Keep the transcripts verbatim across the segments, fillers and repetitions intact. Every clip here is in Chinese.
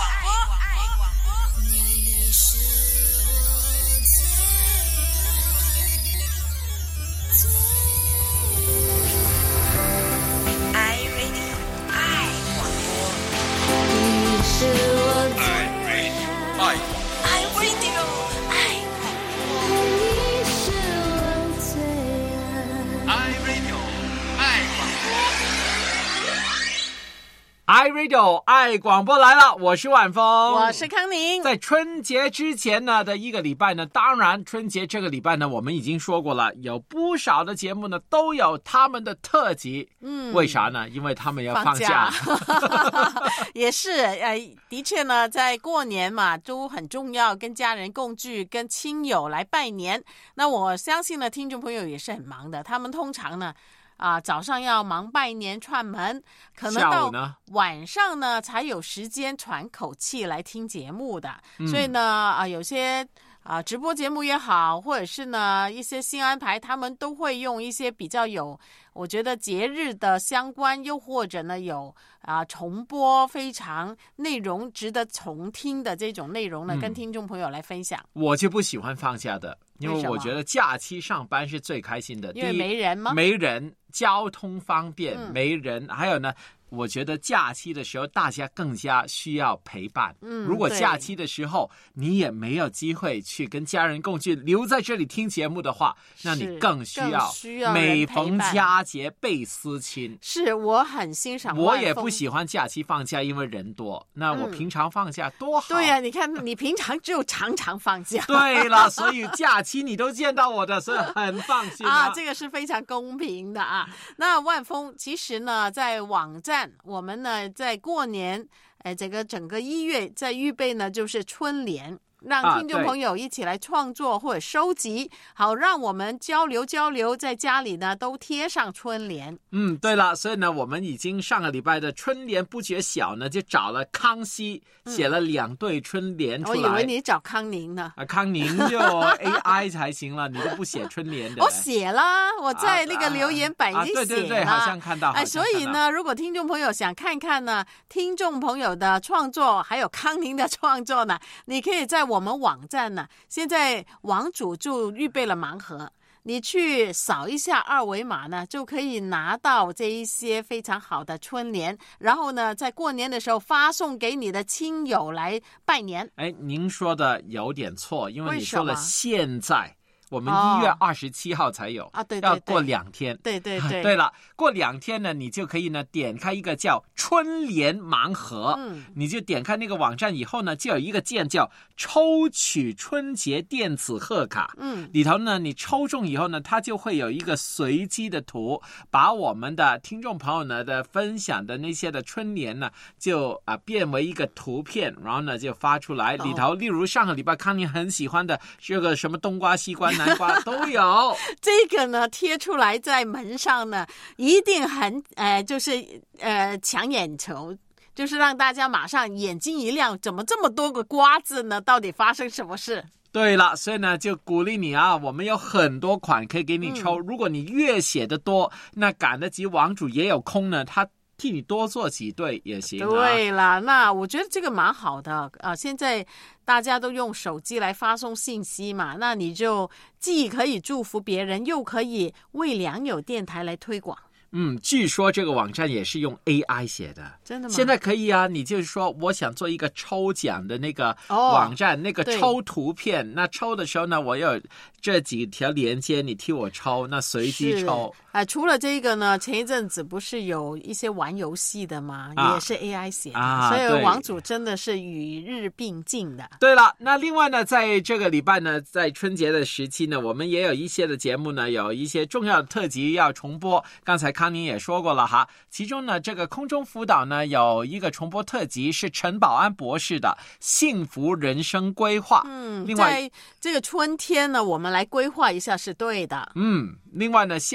iRadio 爱广播来了，我是晚风， 我是康宁。 在春节之前呢的一个礼拜呢，当然春节这个礼拜呢，我们已经说过了，有不少的节目呢都有他们的特辑。嗯，为啥呢？因为他们要放假。 放假也是，呃，的确呢，在过年嘛，都很重要，跟家人共聚，跟亲友来拜年。那我相信呢，听众朋友也是很忙的，他们通常呢。啊，早上要忙拜年串门，可能到晚上呢才有时间喘口气来听节目的。嗯、所以呢，啊，有些啊直播节目也好，或者是呢一些新安排，他们都会用一些比较有，我觉得节日的相关，又或者呢有啊重播非常内容值得重听的这种内容呢，嗯、跟听众朋友来分享。 我就不喜欢放假的。因为我觉得假期上班是最开心的， 因为没人吗？ 没人，交通方便， 嗯、 没人，还有呢，我觉得假期的时候大家更加需要陪伴。嗯，如果假期的时候你也没有机会去跟家人共聚，留在这里听节目的话，那你更需要需要每逢佳节倍思亲。 是，我很欣赏。 我也不喜欢假期放假，因为人多。那我平常放假多好。 嗯、对呀、啊，你看你平常只有常常放假。 对了，所以假期你都见到我的，所以很放心 啊, 啊。这个是非常公平的啊。那万峰其实呢，在网站。我们呢，在过年，呃，这个整个一月在预备呢，就是春联，让听众朋友一起来创作或者收集，啊、好让我们交流交流，在家里呢都贴上春联。 嗯，对了，所以呢，我们已经上个礼拜的春联不觉晓呢，就找了康熙写了两对春联出来。 嗯、我以为你找康宁呢。 啊，康宁就 A I 才行了，你都不写春联的。 我写啦，我在那个留言板已经写了。啊啊、对对对， 好像看到。 哎，所以呢，如果听众朋友想看看呢，听众朋友的创作，还有康宁的创作呢，你可以在我们网站呢，现在网主就预备了盲盒。你去扫一下二维码呢，就可以拿到这一些非常好的春联，然后呢，在过年的时候发送给你的亲友来拜年。 哎，您说的有点错，因为你说了现在。我们一月二十七号才有、哦、 啊，对对对， 要过两天。 对对对， 对了，过两天呢，你就可以呢点开一个叫春联盲盒，嗯，你就点开那个网站以后呢，就有一个键叫抽取春节电子贺卡，嗯，里头呢你抽中以后呢，它就会有一个随机的图，把我们的听众朋友呢的分享的那些的春联呢，就啊、呃、变为一个图片，然后呢就发出来。里头，例如上个礼拜康宁很喜欢的这个什么冬瓜、西瓜。南瓜都有。 这个呢贴出来在门上呢，一定很呃就是呃抢眼球，就是让大家马上眼睛一亮，怎么这么多个瓜字呢？到底发生什么事？ 对了，所以呢就鼓励你啊，我们有很多款可以给你抽、嗯、如果你越写得多，那赶得及网主也有空呢，他替你多做几对也行、啊、 对啦，那我觉得这个蛮好的啊。现在大家都用手机来发送信息嘛，那你就既可以祝福别人，又可以为良友电台来推广。 嗯，据说这个网站也是用 A I 写的。 真的吗？ 现在可以啊，你就是说我想做一个抽奖的那个网站、哦、那个抽图片，那抽的时候呢，我有这几条连接，你替我抽，那随机抽。 啊、呃，除了这个呢，前一阵子不是有一些玩游戏的吗、啊、也是 A I 写的、啊、所以网主真的是与日并进的。 对了，那另外呢，在这个礼拜呢，在春节的时期呢，我们也有一些的节目呢，有一些重要的特辑要重播。刚才康宁也说过了哈，其中呢，这个空中辅导呢有一个重播特辑是陈保安博士的幸福人生规划。 嗯，另外在这个春天呢，我们来规划一下是对的。 嗯，另外呢，线上今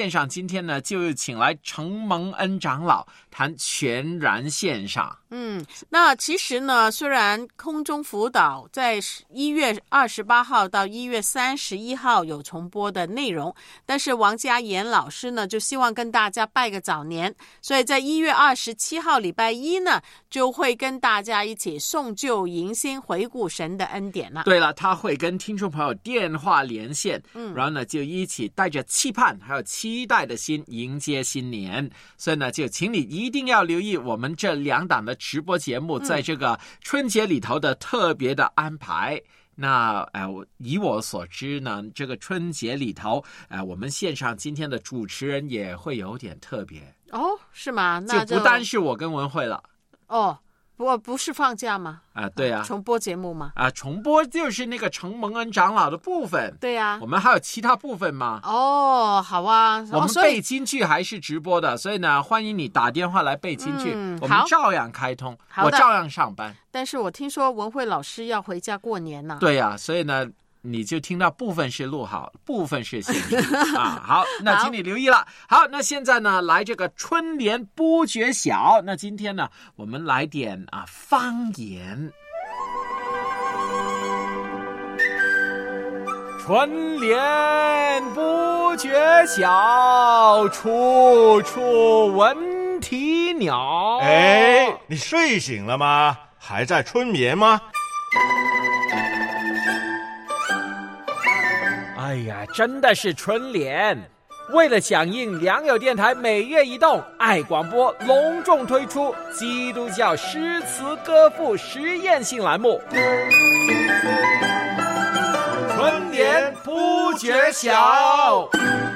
今天呢就请来程蒙恩长老谈全然线上。 嗯，那其实呢，虽然空中辅导在一月二十八号到一月三十一号有重播的内容，但是王家言老师呢就希望跟大家拜个早年，所以在一月二十七号礼拜一呢，就会跟大家一起送旧迎新，回顾神的恩典了。 对了，他会跟听众朋友电话连线，嗯，然后呢就一起带着期盼还有期待的心迎接新年。所以呢，就请你一定要留意我们这两档的直播节目在这个春节里头的特别的安排。嗯，那呃，以我所知呢，这个春节里头，呃，我们线上今天的主持人也会有点特别哦，是吗？那 就, 就不单是我跟文慧了哦。不不是放假吗？ 啊，对啊， 重播节目吗？ 啊，重播就是那个程蒙恩长老的部分。 对啊， 我们还有其他部分吗？ 哦，好啊， 我们背金句还是直播的，哦，所以呢，欢迎你打电话来背金句，嗯，我们照样开通，我照样上班。 但是我听说文慧老师要回家过年呢。 对啊，所以呢，你就听到部分是录好，部分是现场啊。好，那请你留意了。好，那现在呢，来这个春联不觉晓。那今天呢，我们来点啊方言。春联不觉晓，处处闻啼鸟。 哎，你睡醒了吗？还在春眠吗？ 哎呀，真的是春联！为了响应良友电台每月一动爱广播隆重推出基督教诗词歌赋实验性栏目春联不觉晓。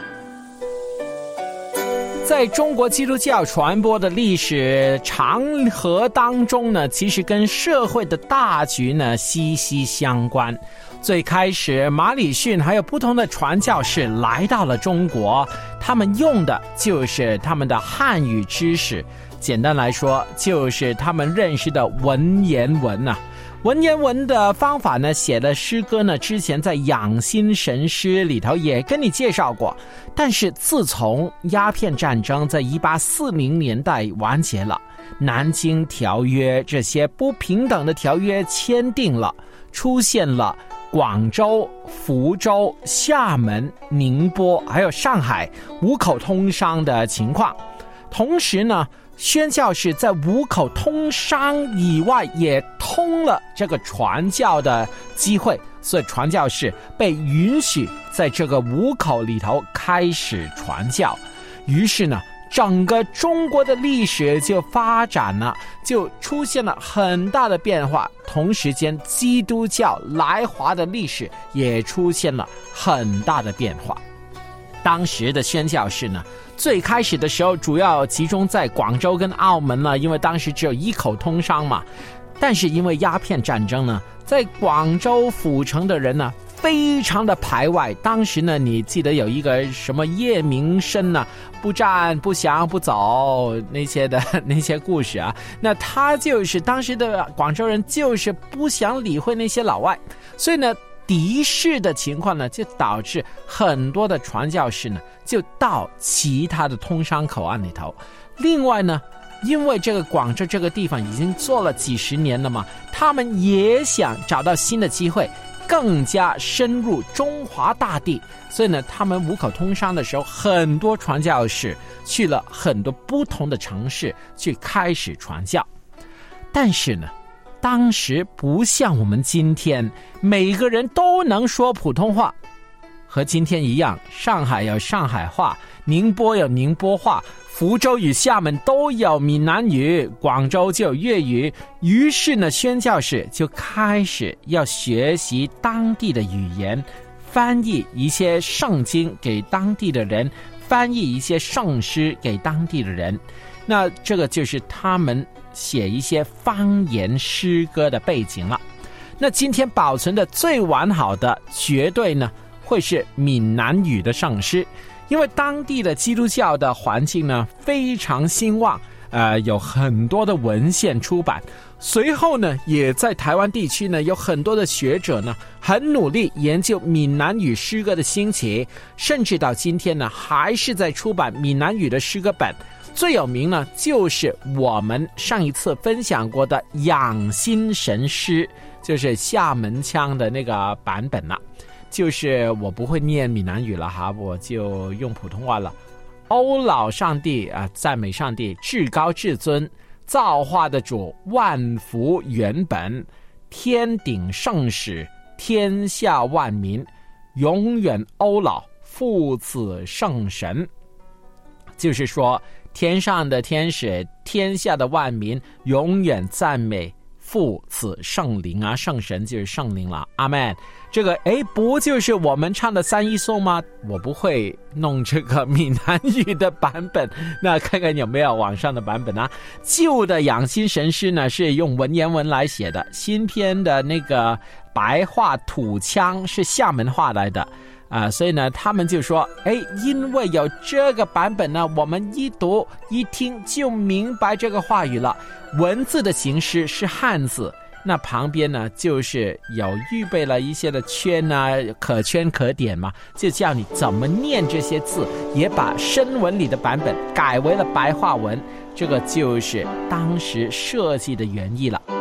在中国基督教传播的历史长河当中呢，其实跟社会的大局呢息息相关。最开始马礼逊还有不同的传教士来到了中国，他们用的就是他们的汉语知识，简单来说就是他们认识的文言文啊。文言文的方法呢，写的诗歌呢，之前在养心神诗里头也跟你介绍过。但是自从鸦片战争在一八四零年代完结了，南京条约这些不平等的条约签订了，出现了广州、福州、厦门、宁波还有上海五口通商的情况。同时呢，宣教士在五口通商以外也通了这个传教的机会，所以传教士被允许在这个五口里头开始传教。于是呢，整个中国的历史就发展了，就出现了很大的变化。同时间，基督教来华的历史也出现了很大的变化。当时的宣教士呢，最开始的时候主要集中在广州跟澳门呢，因为当时只有一口通商嘛。但是因为鸦片战争呢，在广州府城的人呢非常的排外。当时呢，你记得有一个什么叶明生呢，不战不降不走那些的那些故事啊，那他就是当时的广州人就是不想理会那些老外，所以呢敌视的情况呢，就导致很多的传教士呢就到其他的通商口岸里头。另外呢，因为这个广州这个地方已经做了几十年了嘛，他们也想找到新的机会，更加深入中华大地。所以呢，他们五口通商的时候，很多传教士去了很多不同的城市去开始传教。但是呢，当时不像我们今天每个人都能说普通话，和今天一样，上海有上海话，宁波有宁波话，福州与厦门都有闽南语，广州就有粤语。于是呢，宣教士就开始要学习当地的语言，翻译一些圣经给当地的人，翻译一些圣诗给当地的人。那这个就是他们写一些方言诗歌的背景了。那今天保存的最完好的绝对呢会是闽南语的圣诗，因为当地的基督教的环境呢非常兴旺， 呃，有很多的文献出版。随后呢，也在台湾地区呢，有很多的学者呢，很努力研究闽南语诗歌的兴起，甚至到今天呢，还是在出版闽南语的诗歌本。最有名呢，就是我们上一次分享过的《养心神诗》，就是厦门腔的那个版本了。就是我不会念闽南语了哈，我就用普通话了。欧老上帝啊，赞美上帝至高至尊，造化的主，万福原本，天顶圣使，天下万民，永远欧老父子圣神。就是说，天上的天使，天下的万民，永远赞美父子圣灵啊，圣神就是圣灵了，阿们。这个诶，不就是我们唱的三一颂吗？我不会弄这个闽南语的版本，那看看有没有网上的版本啊。旧的养心神诗呢是用文言文来写的，新篇的那个白话土腔是厦门话来的啊、呃，所以呢，他们就说，哎，因为有这个版本呢，我们一读一听就明白这个话语了。文字的形式是汉字，那旁边呢就是有预备了一些的圈啊，可圈可点嘛，就叫你怎么念这些字，也把声文里的版本改为了白话文，这个就是当时设计的原意了。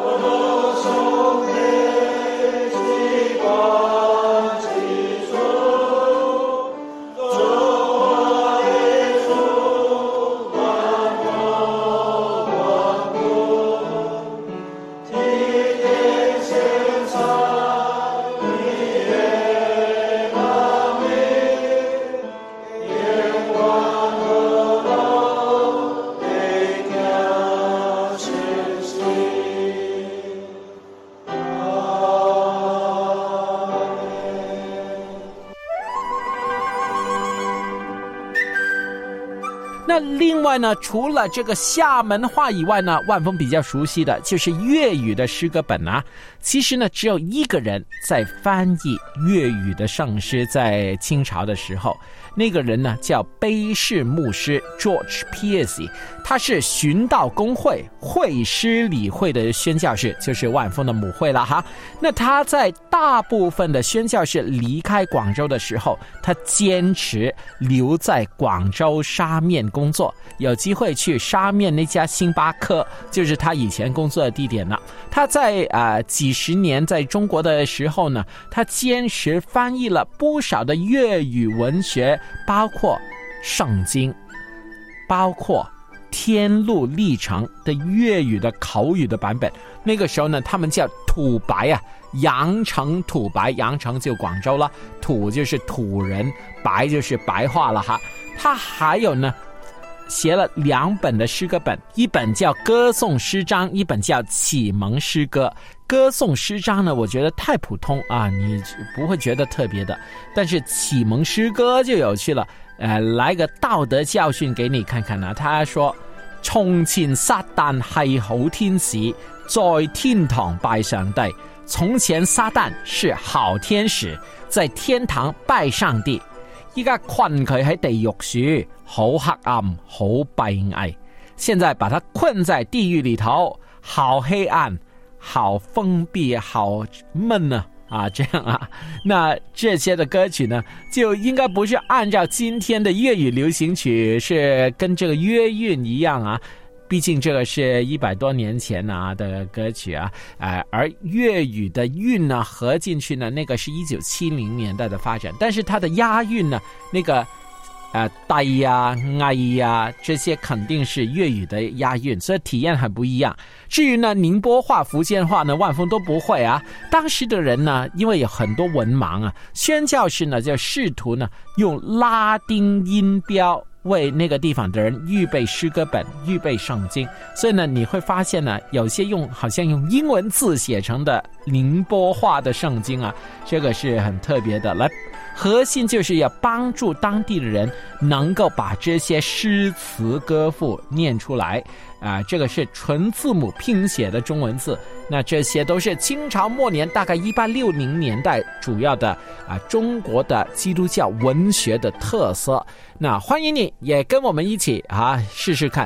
那另外呢，除了这个厦门话以外呢，万峰比较熟悉的就是粤语的诗歌本啊。其实呢，只有一个人在翻译粤语的圣诗，在清朝的时候，那个人呢叫卑氏牧师 George Piercy， 他是循道公会会师理会的宣教士，就是万峰的母会了哈。那他在大部分的宣教士离开广州的时候，他坚持留在广州沙面工作，有机会去沙面那家星巴克，就是他以前工作的地点了。他在呃几十年在中国的时候呢，他坚持翻译了不少的粤语文学，包括圣经，包括天路历程的粤语的口语的版本。那个时候呢，他们叫土白啊，羊城土白，羊城就广州了，土就是土人，白就是白话了哈。他还有呢写了两本的诗歌本，一本叫歌颂诗章，一本叫启蒙诗歌。歌颂诗章呢，我觉得太普通啊，你不会觉得特别的。但是启蒙诗歌就有趣了，呃，来个道德教训给你看看啊。他说，從前撒旦係好天使，在天堂拜上帝。從前撒旦是好天使，在天堂拜上帝。依家困佢喺地獄樹，好黑暗，好閉翳。現在把他困在地獄裏頭，好黑暗，好封閉，好悶啊！啊，这样啊，那这些的歌曲呢，就应该不是按照今天的粤语流行曲，是跟这个约韵一样啊。毕竟这个是一百多年前啊的歌曲啊，呃，而粤语的韵呢合进去呢，那个是一九七零年代的发展，但是它的押韵呢，那个呃低呀、矮呀这些肯定是粤语的押韵，所以体验很不一样。至于呢宁波话、福建话呢，万峰都不会啊。当时的人呢，因为有很多文盲啊，宣教士呢就试图呢用拉丁音标为那个地方的人预备诗歌本、预备圣经，所以呢，你会发现呢，有些用好像用英文字写成的宁波话的圣经啊，这个是很特别的。来，核心就是要帮助当地的人能够把这些诗词歌赋念出来啊、呃，这个是纯字母拼写的中文字。那这些都是清朝末年大概一八六零年代主要的啊、呃、中国的基督教文学的特色。那欢迎你也跟我们一起啊试试看。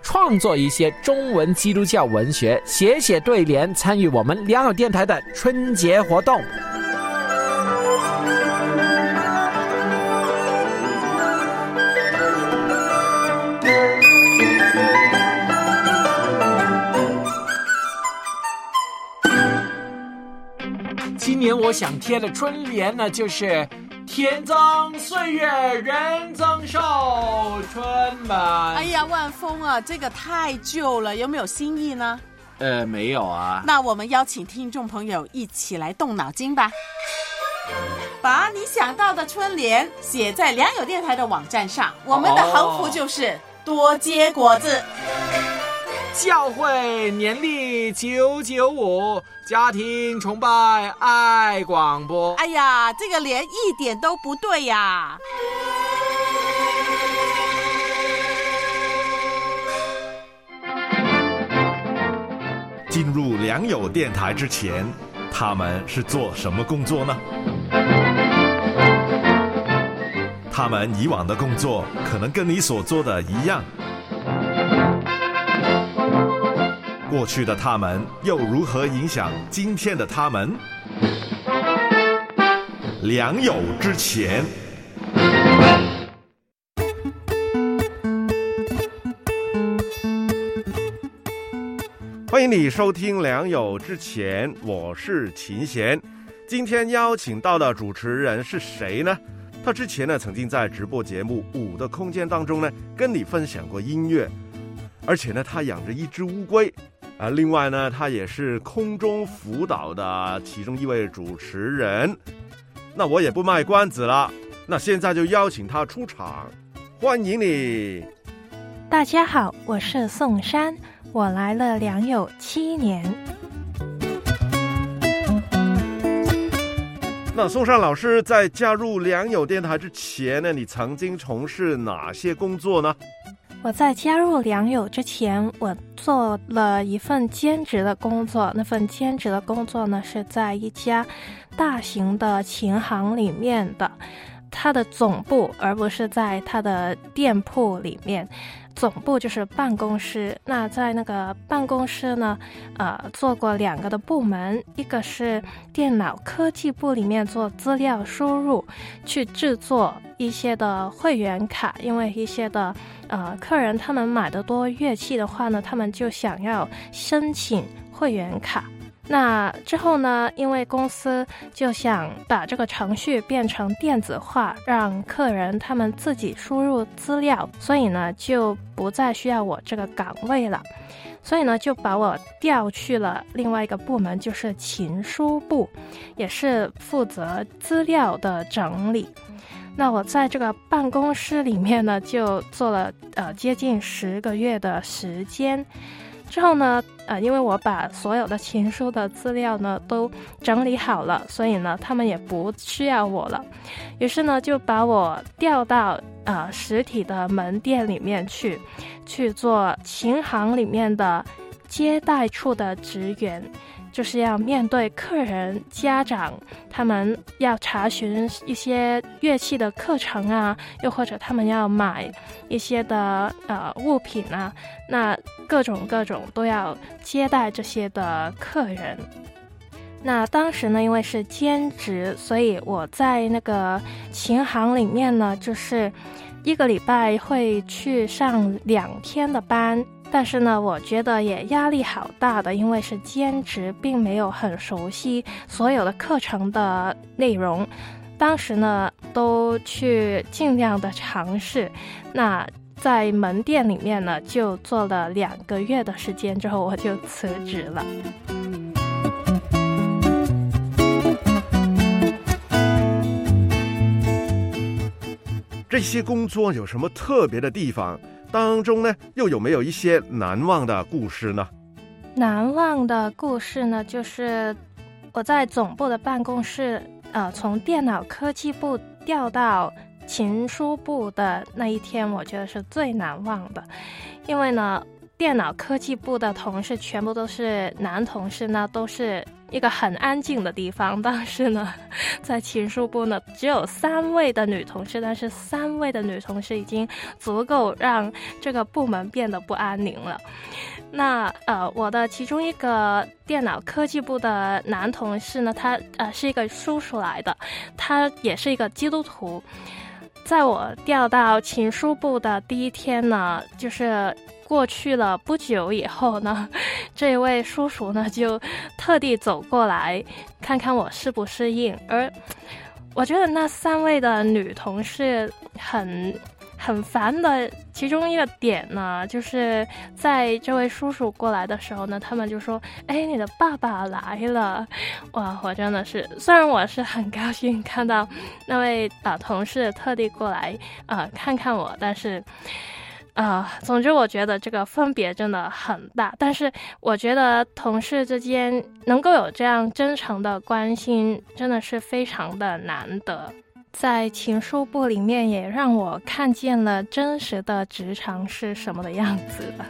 创作一些中文基督教文学，写写对联，参与我们良友电台的春节活动。今年我想贴的春联呢，就是天增岁月人增寿，春满。 哎呀，万峰啊，这个太旧了，有没有新意呢？ 呃，没有啊。 那我们邀请听众朋友一起来动脑筋吧，把你想到的春联写在良友电台的网站上。我们的横幅就是多结果子。 教会年历九九五，家庭崇拜爱广播。 哎呀，这个联一点都不对呀！ 进入良友电台之前，他们是做什么工作呢？他们以往的工作可能跟你所做的一样。过去的他们又如何影响今天的他们？良友之前，欢迎你收听良友之前，我是秦贤。今天邀请到的主持人是谁呢？他之前呢曾经在直播节目《五的空间》当中呢跟你分享过音乐，而且呢他养着一只乌龟。啊，另外呢，他也是空中辅导的其中一位主持人。那我也不卖关子了，那现在就邀请他出场，欢迎你。 大家好，我是宋珊，我来了良友七年。 那宋珊老师在加入良友电台之前呢，你曾经从事哪些工作呢？ 我在加入良友之前，我做了一份兼职的工作。那份兼职的工作呢，是在一家大型的琴行里面的，它的总部，而不是在它的店铺里面。总部就是办公室。那在那个办公室呢，呃，做过两个的部门，一个是电脑科技部里面做资料输入，去制作一些的会员卡，因为一些的呃客人他们买的多乐器的话呢，他们就想要申请会员卡。那之后呢，因为公司就想把这个程序变成电子化，让客人他们自己输入资料，所以呢就不再需要我这个岗位了，所以呢就把我调去了另外一个部门，就是琴书部，也是负责资料的整理。那我在这个办公室里面呢，就做了呃接近十个月的时间。之后呢，呃，因为我把所有的琴书的资料呢都整理好了，所以呢，他们也不需要我了。于是呢，就把我调到呃实体的门店里面去，去做琴行里面的接待处的职员。就是要面对客人、家长，他们要查询一些乐器的课程啊，又或者他们要买一些的呃物品啊，那各种各种都要接待这些的客人。那当时呢，因为是兼职，所以我在那个琴行里面呢，就是一个礼拜会去上两天的班。但是呢，我觉得也压力好大的，因为是兼职，并没有很熟悉所有的课程的内容。当时呢，都去尽量的尝试。那在门店里面呢，就做了两个月的时间之后，我就辞职了。 这些工作有什么特别的地方？当中呢，又有没有一些难忘的故事呢？ 难忘的故事呢，就是我在总部的办公室，呃，从电脑科技部调到琴书部的那一天，我觉得是最难忘的。因为呢，电脑科技部的同事全部都是男同事呢，都是一个很安静的地方，但是呢在情书部呢只有三位的女同事，但是三位的女同事已经足够让这个部门变得不安宁了。那呃，我的其中一个电脑科技部的男同事呢，他呃是一个叔叔来的，他也是一个基督徒。在我调到情书部的第一天呢，就是过去了不久以后呢，这位叔叔呢就特地走过来看看我适不适应。而我觉得那三位的女同事很很烦的其中一个点呢，就是在这位叔叔过来的时候呢，他们就说，哎，你的爸爸来了。哇，我真的是，虽然我是很高兴看到那位呃同事特地过来呃看看我，但是呃，总之我觉得这个分别真的很大。但是我觉得同事之间能够有这样真诚的关心，真的是非常的难得。在情书部里面也让我看见了真实的职场是什么的样子的。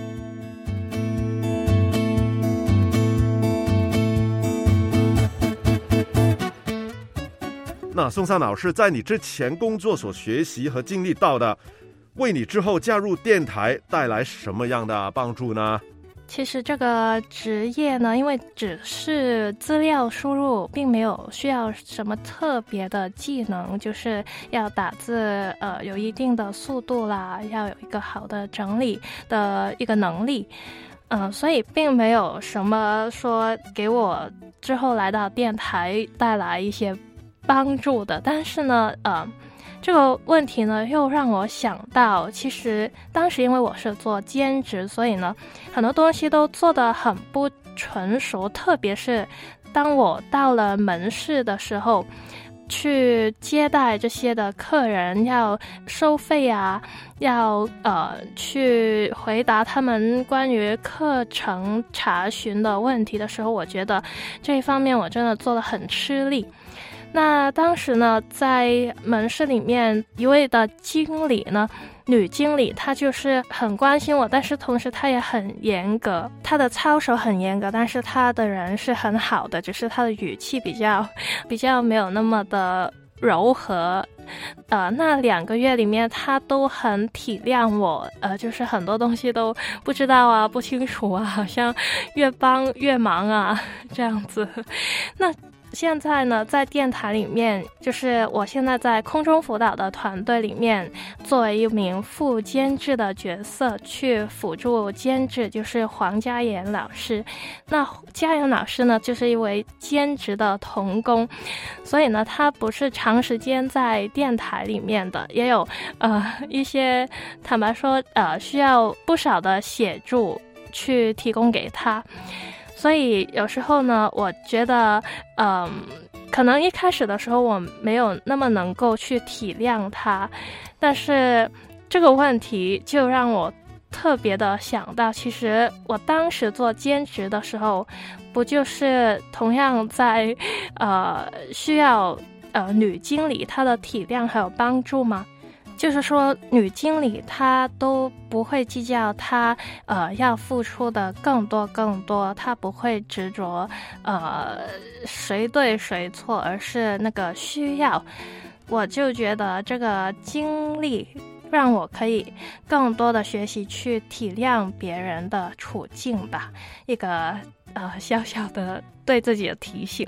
那宋珊老师，在你之前工作所学习和经历到的，为你之后加入电台带来什么样的帮助呢？ 其实这个职业呢，因为只是资料输入，并没有需要什么特别的技能，就是要打字呃有一定的速度啦，要有一个好的整理的一个能力，嗯、呃，所以并没有什么说给我之后来到电台带来一些帮助的。但是呢，呃。这个问题呢，又让我想到，其实当时因为我是做兼职，所以呢，很多东西都做得很不纯熟，特别是当我到了门市的时候，去接待这些的客人，要收费啊，要呃去回答他们关于课程查询的问题的时候，我觉得这一方面我真的做得很吃力。那当时呢，在门市里面一位的经理呢，女经理，她就是很关心我，但是同时她也很严格，她的操守很严格，但是她的人是很好的，只是她的语气比较比较没有那么的柔和。呃，那两个月里面，她都很体谅我，呃，就是很多东西都不知道啊，不清楚啊，好像越帮越忙啊，这样子。那现在呢，在电台里面，就是我现在在空中辅导的团队里面，作为一名副监制的角色去辅助监制，就是黄家妍老师。那家妍老师呢，就是一位兼职的童工，所以呢，他不是长时间在电台里面的，也有呃一些坦白说呃需要不少的协助去提供给他。所以有时候呢，我觉得嗯，可能一开始的时候我没有那么能够去体谅他，但是这个问题就让我特别的想到，其实我当时做兼职的时候，不就是同样在呃需要呃女经理她的体谅还有帮助吗？就是说女经理她都不会计较她呃要付出的更多更多，她不会执着呃谁对谁错，而是那个需要。我就觉得这个经历让我可以更多的学习去体谅别人的处境吧，一个呃小小的对自己的提醒。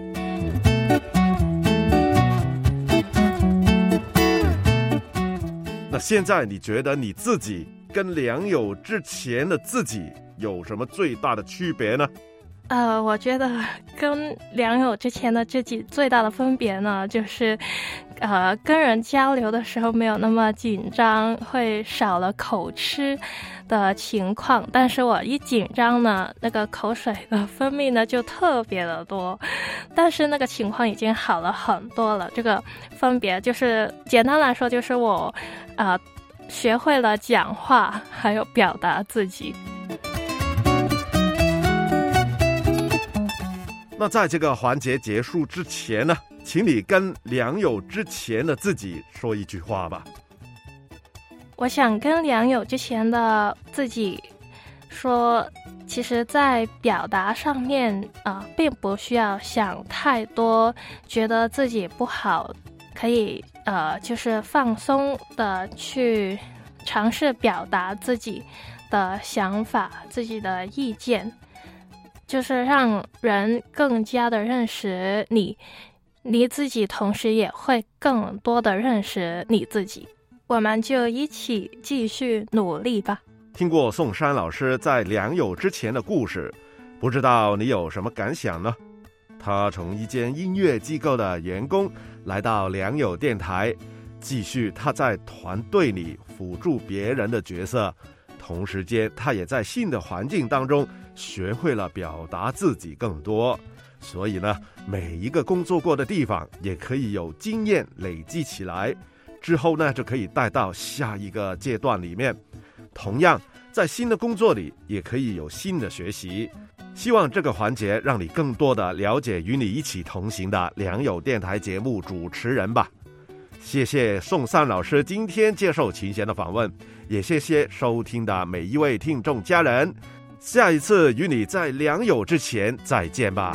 那现在你觉得你自己跟良友之前的自己有什么最大的区别呢？ 呃，我觉得跟良友之前的自己最大的分别呢，就是呃跟人交流的时候没有那么紧张，会少了口吃的情况，但是我一紧张呢，那个口水的分泌呢就特别的多，但是那个情况已经好了很多了。这个分别就是简单来说，就是我呃学会了讲话还有表达自己。 那在这个环节结束之前呢，请你跟良友之前的自己说一句话吧。 我想跟良友之前的自己说其实在表达上面啊、呃，并不需要想太多，觉得自己不好，可以呃，就是放松的去尝试表达自己的想法、自己的意见，就是让人更加的认识你，你自己同时也会更多的认识你自己。我们就一起继续努力吧。 听过宋珊老师在良友之前的故事，不知道你有什么感想呢？他从一间音乐机构的员工来到良友电台，继续他在团队里辅助别人的角色，同时间他也在新的环境当中学会了表达自己更多。所以呢，每一个工作过的地方也可以有经验累积起来，之后呢就可以带到下一个阶段里面。同样在新的工作里也可以有新的学习。希望这个环节让你更多的了解与你一起同行的良友电台节目主持人吧。谢谢宋珊老师今天接受琴弦的访问，也谢谢收听的每一位听众家人。下一次与你在良友之前再见吧。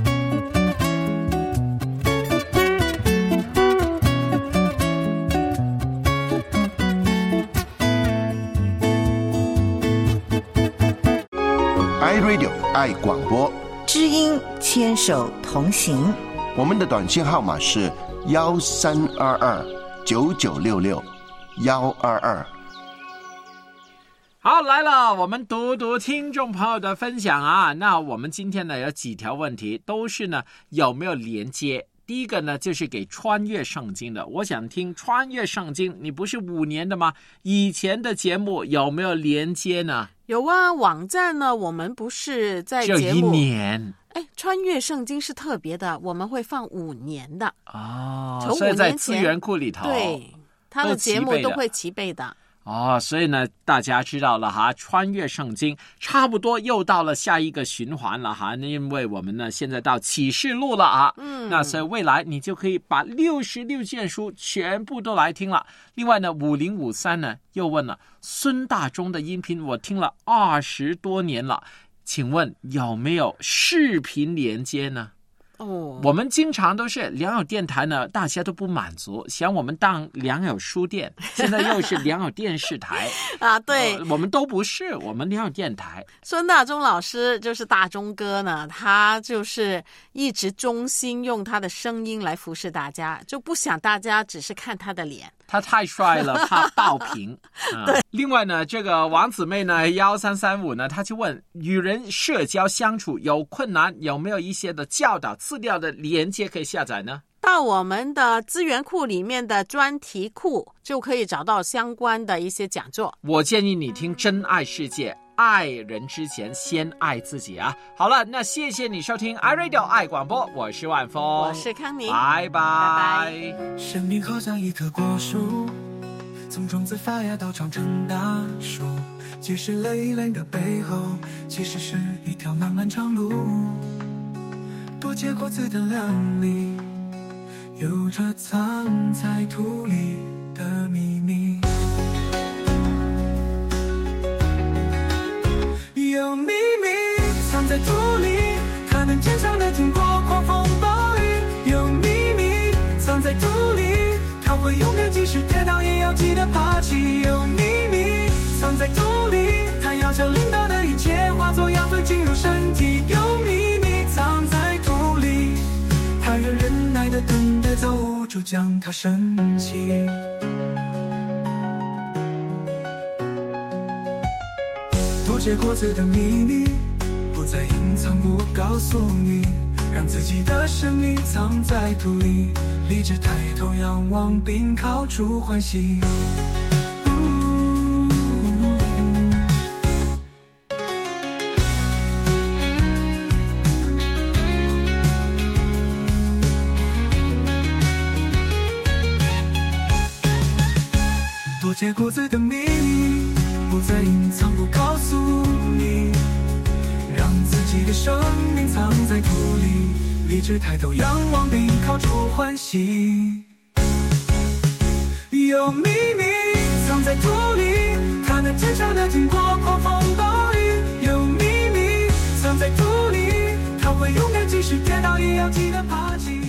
iRadio 爱广播， 知音牵手同行。 我们的短信号码是幺三二二九九六六幺二二。 好，来了，我们读读听众朋友的分享啊。那我们今天呢有几条问题，都是呢有没有连接。第一个呢就是给穿越圣经的，我想听穿越圣经，你不是五年的吗？以前的节目有没有连接呢？ 有啊，网站呢我们不是在节目只有一年。 哎，穿越圣经是特别的，我们会放五年的哦， 从五所以在年前资源库里头， 对，他的节目都会齐备的。 哦，所以呢，大家知道了哈，穿越圣经差不多又到了下一个循环了哈，因为我们呢现在到启示录了啊，嗯，那所以未来你就可以把六十六卷书全部都来听了。另外呢，五零五三呢又问了孙大中的音频，我听了二十多年了，请问有没有视频连接呢？ 哦， 我们经常都是良友电台呢，大家都不满足，想我们当良友书店，现在又是良友电视台啊，对、 呃，我们都不是，我们良友电台。 孙大中老师就是大中哥呢，他就是一直忠心用他的声音来服侍大家，就不想大家只是看他的脸。 他太帅了，怕爆屏。嗯、对。另外呢，这个王姊妹呢，幺三三五呢，他就问与人社交相处有困难，有没有一些的教导资料的连接可以下载呢？ 到我们的资源库里面的专题库就可以找到相关的一些讲座。 我建议你听《真爱世界》，爱人之前先爱自己啊！好了，那谢谢你收听 iRadio 爱广播，我是万峰， 我是康宁， 拜拜拜拜。生命好像一棵果树，从种子发芽到长成大树，其实累累的背后，其实是一条漫漫长路。多结果子的亮丽，有着藏在土里的秘密。有秘密藏在土里，它能坚强地经过狂风暴雨。有秘密藏在土里，它会永远即使跌倒也要记得爬起。有秘密藏在土里，它要将领导的一切化作养分进入身体。有秘密藏在土里，它愿忍耐地等待造物主将它升起。多结果子的秘密不再隐藏，不告诉你，让自己的生命藏在土里，立志抬头仰望并靠出欢喜。多结果子的秘密不再隐藏，不告诉你，让自己的生命藏在土里，立志抬头仰望并靠出欢喜。有秘密藏在土里，它能坚强地经过狂风暴雨。 藏在土里，他会永远，即使跌倒也要记得爬起。